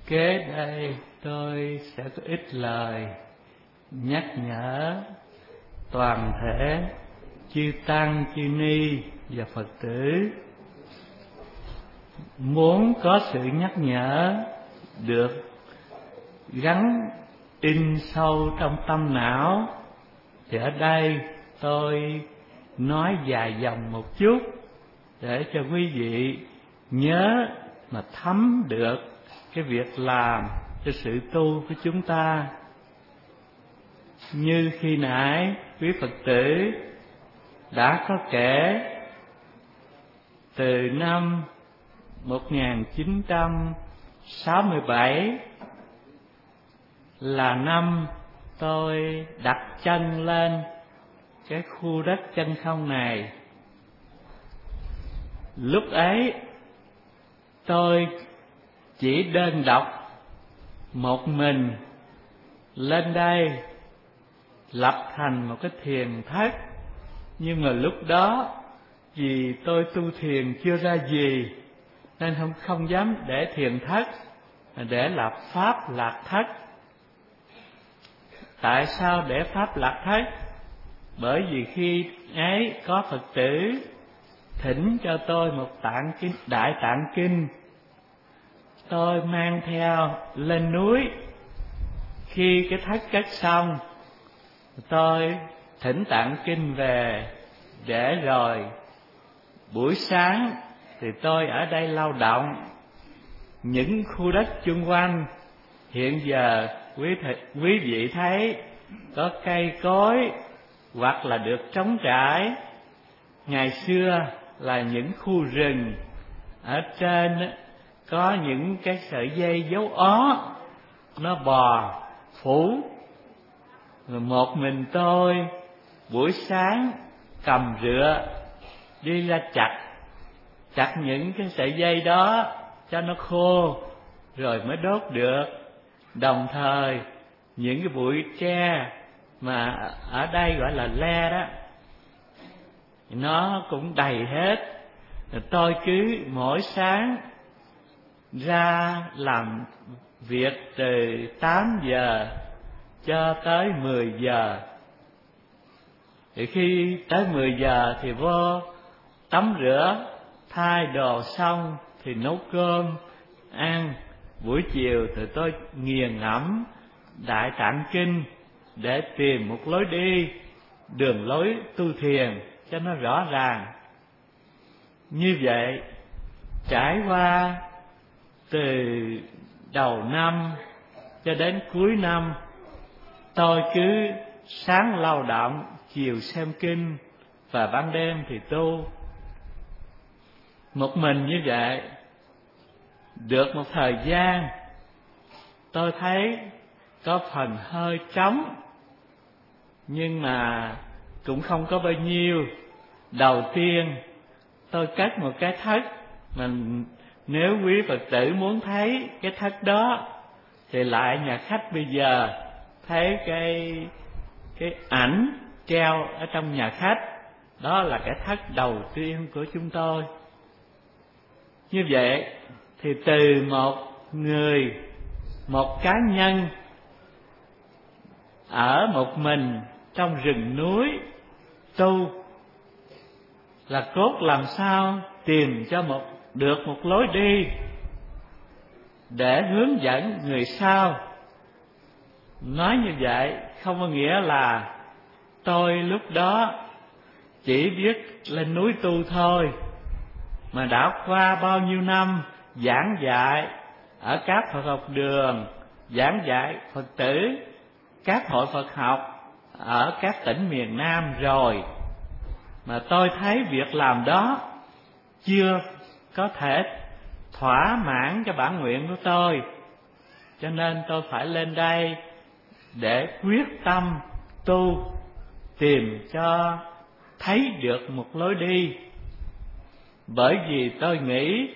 Kế đây tôi sẽ có ít lời nhắc nhở toàn thể chư tăng, chư ni và Phật tử. Muốn có sự nhắc nhở được gắn in sâu trong tâm não, thì ở đây tôi nói dài dòng một chút để cho quý vị nhớ mà thấm được cái việc làm cho sự tu của chúng ta. Như khi nãy quý Phật tử đã có kể, từ năm 1967 là năm tôi đặt chân lên cái khu đất chân không này. Lúc ấy tôi chỉ đơn độc một mình lên đây lập thành một cái thiền thất. Nhưng mà lúc đó vì tôi tu thiền chưa ra gì nên không dám để thiền thất, mà để lập pháp lạc thất. Tại sao để pháp lạc thất? Bởi vì khi ấy có Phật tử thỉnh cho tôi một tạng kinh, Đại Tạng Kinh, tôi mang theo lên núi. Khi cái thất cất xong, tôi thỉnh tạng kinh về, để rồi buổi sáng thì tôi ở đây lao động. Những khu đất chung quanh hiện giờ quý vị thấy có cây cối hoặc là được trống trải. Ngày xưa là những khu rừng, ở trên có những cái sợi dây dấu ó nó bò phủ. Rồi một mình tôi buổi sáng cầm rựa đi ra chặt những cái sợi dây đó cho nó khô rồi mới đốt được. Đồng thời những cái bụi tre mà ở đây gọi là le đó, nó cũng đầy hết. Rồi tôi cứ mỗi sáng ra làm việc từ 8 giờ cho tới 10 giờ. Thì khi tới 10 giờ thì vô tắm rửa, thay đồ xong thì nấu cơm ăn. Buổi chiều thì tôi nghiền ngẫm Đại Tạng Kinh để tìm một lối đi, đường lối tu thiền cho nó rõ ràng. Như vậy trải qua từ đầu năm cho đến cuối năm, tôi cứ sáng lao động, chiều xem kinh và ban đêm thì tu. Một mình như vậy được một thời gian, tôi thấy có phần hơi trống, nhưng mà cũng không có bao nhiêu. Đầu tiên tôi cất một cái thất, mà nếu quý Phật tử muốn thấy cái thất đó thì lại nhà khách bây giờ thấy cái ảnh treo ở trong nhà khách. Đó là cái thất đầu tiên của chúng tôi. Như vậy thì từ một người, một cá nhân ở một mình trong rừng núi tu, là cốt làm sao tìm cho được một lối đi để hướng dẫn người sau. Nói như vậy không có nghĩa là tôi lúc đó chỉ biết lên núi tu thôi, mà đã qua bao nhiêu năm giảng dạy ở các Phật học đường, giảng dạy Phật tử các hội Phật học ở các tỉnh miền Nam rồi, mà tôi thấy việc làm đó chưa có thể thỏa mãn cho bản nguyện của tôi, cho nên tôi phải lên đây để quyết tâm tu, tìm cho thấy được một lối đi. Bởi vì tôi nghĩ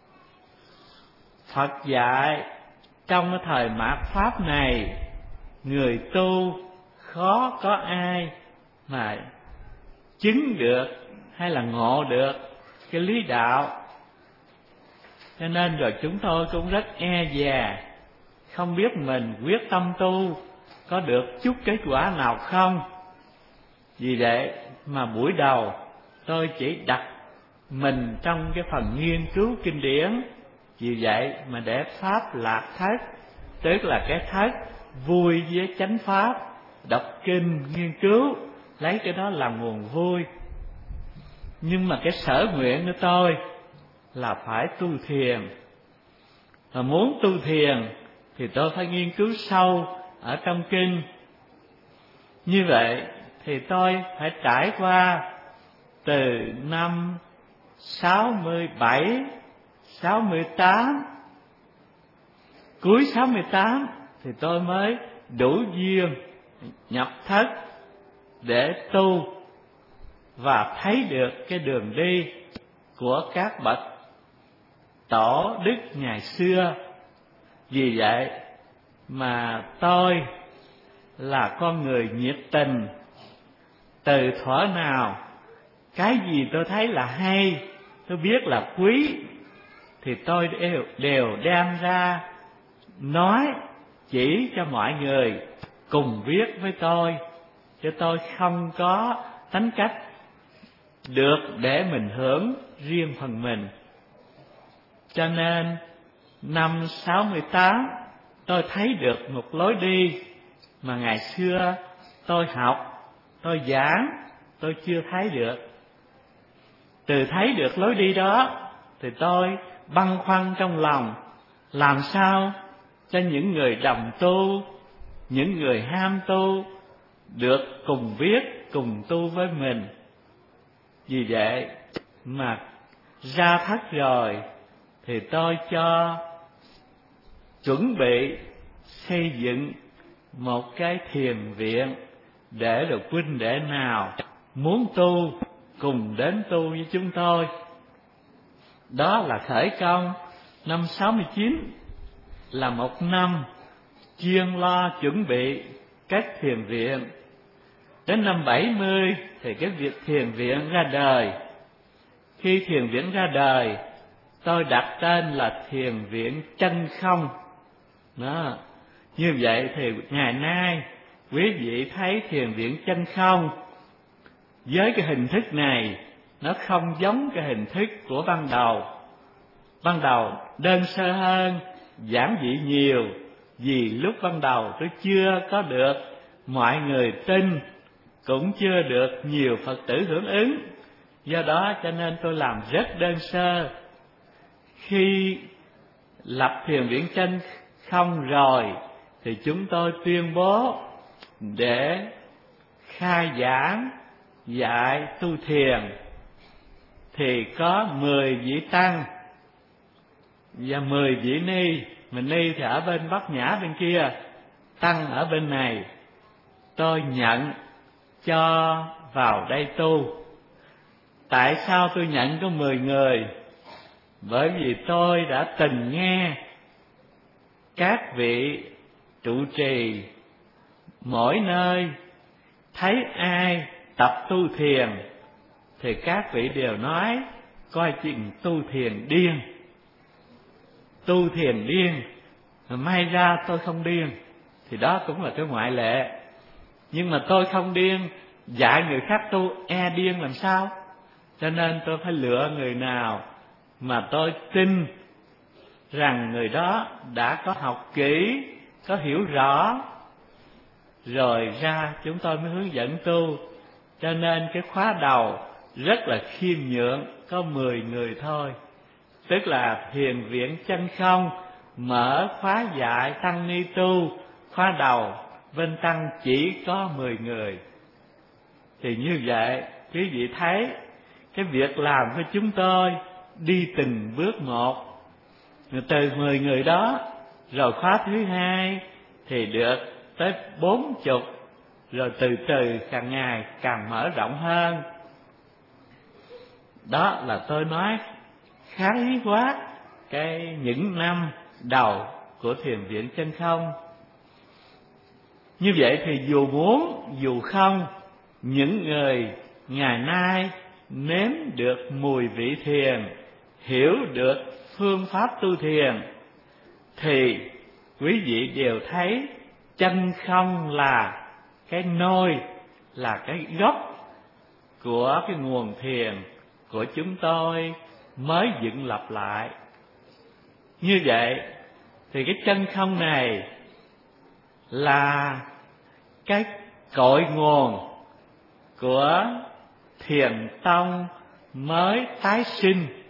Phật dạy trong cái thời mạt Pháp này, người tu khó có ai mà chứng được hay là ngộ được cái lý đạo. Cho nên rồi chúng tôi cũng rất e dè không biết mình quyết tâm tu có được chút kết quả nào không. Vì vậy mà buổi đầu tôi chỉ đặt mình trong cái phần nghiên cứu kinh điển. Vì vậy mà để pháp lạc thất, tức là cái thất vui với chánh pháp, đọc kinh nghiên cứu, lấy cái đó làm nguồn vui. Nhưng mà cái sở nguyện của tôi là phải tu thiền. Và muốn tu thiền thì tôi phải nghiên cứu sâu ở trong kinh. Như vậy thì tôi phải trải qua từ năm 67, 68, cuối 68 thì tôi mới đủ duyên nhập thất để tu và thấy được cái đường đi của các bậc tổ đức ngày xưa. Vì vậy mà tôi là con người nhiệt tình. Từ thuở nào cái gì tôi thấy là hay, tôi biết là quý, thì tôi đều đem ra nói, chỉ cho mọi người cùng biết với tôi, chứ tôi không có tính cách được để mình hưởng riêng phần mình. Cho nên năm 68 tôi thấy được một lối đi mà ngày xưa tôi học, tôi giảng, tôi chưa thấy được. Từ thấy được lối đi đó thì tôi băn khoăn trong lòng, làm sao cho những người đồng tu, những người ham tu được cùng biết, cùng tu với mình. Vì vậy mà ra thất rồi thì tôi cho chuẩn bị xây dựng một cái thiền viện để được huynh đệ nào muốn tu cùng đến tu với chúng tôi. Đó là khởi công năm 69, là một năm chuyên lo chuẩn bị các thiền viện. Đến năm 70 thì cái việc thiền viện ra đời. Khi thiền viện ra đời, tôi đặt tên là Thiền viện Chân Không. Đó. Như vậy thì ngày nay quý vị thấy thiền viện Chân Không với cái hình thức này nó không giống cái hình thức của ban đầu. Ban đầu đơn sơ hơn, giản dị nhiều, vì lúc ban đầu tôi chưa có được mọi người tin, cũng chưa được nhiều Phật tử hưởng ứng. Do đó cho nên tôi làm rất đơn sơ. Khi lập thiền viện Chân Không rồi thì chúng tôi tuyên bố để khai giảng dạy tu thiền thì có 10 vị tăng và 10 vị ni. Mình ni thì ở bên Bắc Nhã bên kia, tăng ở bên này. Tôi nhận cho vào đây tu. Tại sao tôi nhận có 10 người? Bởi vì tôi đã từng nghe các vị trụ trì mỗi nơi thấy ai tập tu thiền thì các vị đều nói coi chừng tu thiền điên. Tu thiền điên, may ra tôi không điên, thì đó cũng là cái ngoại lệ. Nhưng mà tôi không điên, dạy người khác tu e điên làm sao? Cho nên tôi phải lựa người nào mà tôi tin rằng người đó đã có học kỹ, có hiểu rõ, rồi ra chúng tôi mới hướng dẫn tu. Cho nên cái khóa đầu rất là khiêm nhượng, có 10 người thôi. Tức là Thiền viện Chân Không mở khóa dạy tăng ni tu, khóa đầu bên tăng chỉ có 10 người. Thì như vậy quý vị thấy cái việc làm của chúng tôi đi từng bước một. Từ 10 người đó, rồi khóa thứ hai thì được tới 40, rồi từ từ càng ngày càng mở rộng hơn. Đó là tôi nói khái quát những năm đầu của Thiền viện Chân Không. Như vậy thì dù muốn dù không, những người ngày nay nếm được mùi vị thiền, hiểu được phương pháp tu thiền, thì quý vị đều thấy chân không là cái nôi, là cái gốc của cái nguồn thiền của chúng tôi mới dựng lập lại. Như vậy thì cái chân không này là cái cội nguồn của thiền tông mới tái sinh